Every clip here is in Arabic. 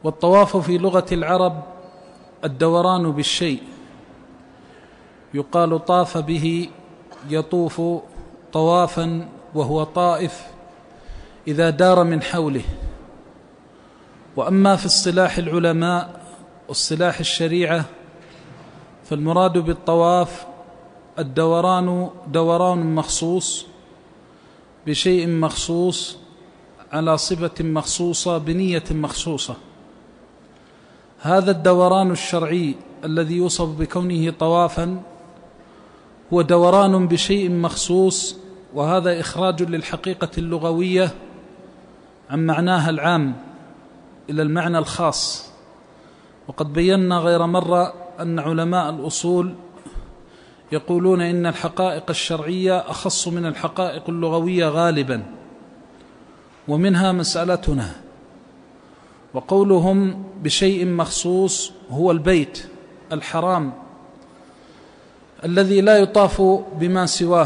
والطواف في لغة العرب الدوران بالشيء، يقال طاف به، يطوف طوافا وهو طائف إذا دار من حوله. وأما في اصطلاح العلماء واصطلاح الشريعة فالمراد بالطواف الدوران دوران مخصوص بشيء مخصوص على صفة مخصوصة بنية مخصوصة. هذا الدوران الشرعي الذي يوصف بكونه طوافا هو دوران بشيء مخصوص، وهذا إخراج للحقيقة اللغوية عن معناها العام إلى المعنى الخاص. وقد بينا غير مرة أن علماء الأصول يقولون إن الحقائق الشرعية أخص من الحقائق اللغوية غالبا، ومنها مسألتنا. وقولهم بشيء مخصوص هو البيت الحرام الذي لا يطاف بما سواه،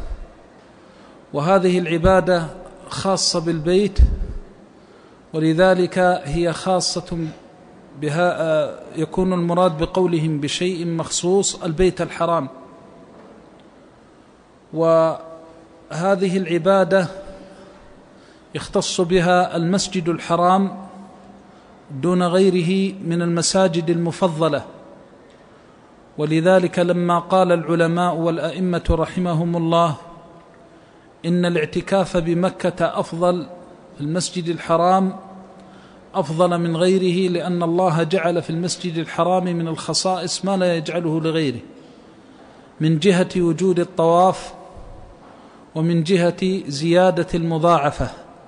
وهذه العبادة خاصة بالبيت، ولذلك هي خاصة بها. يكون المراد بقولهم بشيء مخصوص البيت الحرام. وهذه العبادة يختص بها المسجد الحرام دون غيره من المساجد المفضلة. ولذلك لما قال العلماء والأئمة رحمهم الله إن الاعتكاف بمكة أفضل في المسجد الحرام أفضل من غيره، لأن الله جعل في المسجد الحرام من الخصائص ما لا يجعله لغيره، من جهة وجود الطواف ومن جهة زيادة المضاعفة.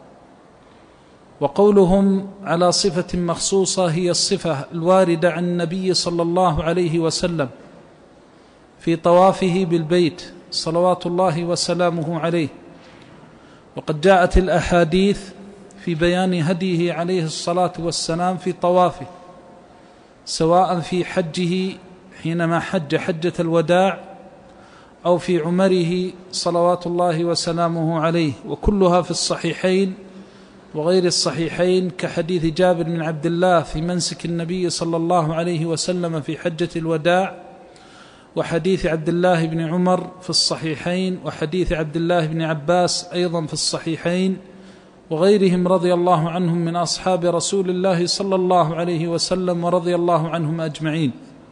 وقولهم على صفة مخصوصة هي الصفة الواردة عن النبي صلى الله عليه وسلم في طوافه بالبيت صلوات الله وسلامه عليه. وقد جاءت الأحاديث في بيان هديه عليه الصلاة والسلام في طوافه، سواء في حجه حينما حج حجة الوداع أو في عمره صلوات الله وسلامه عليه، وكلها في الصحيحين وغير الصحيحين، كحديث جابر بن عبد الله في منسك النبي صلى الله عليه وسلم في حجة الوداع، وحديث عبد الله بن عمر في الصحيحين، وحديث عبد الله بن عباس أيضا في الصحيحين، وغيرهم رضي الله عنهم من أصحاب رسول الله صلى الله عليه وسلم ورضي الله عنهم أجمعين.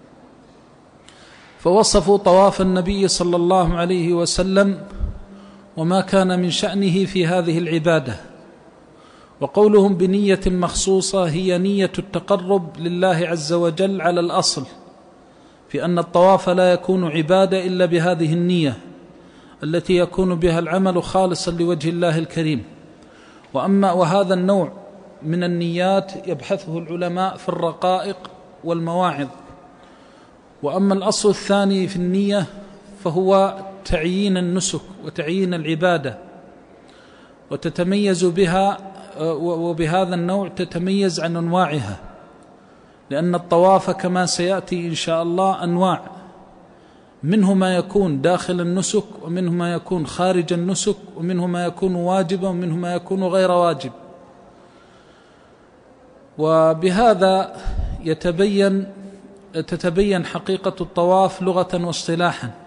فوصفوا طواف النبي صلى الله عليه وسلم وما كان من شأنه في هذه العبادة. وقولهم بنية مخصوصة هي نية التقرب لله عز وجل على الأصل، في أن الطواف لا يكون عبادة إلا بهذه النية التي يكون بها العمل خالصا لوجه الله الكريم. وهذا النوع من النيات يبحثه العلماء في الرقائق والمواعظ. وأما الأصل الثاني في النية فهو تعيين النسك وتعيين العبادة، وتتميز بها، وبهذا النوع تتميز عن أنواعها، لأن الطواف كما سيأتي إن شاء الله أنواع، منه ما يكون داخل النسك، ومنه ما يكون خارج النسك، ومنه ما يكون واجبا، ومنه ما يكون غير واجب. وبهذا تتبين حقيقة الطواف لغة واصطلاحا.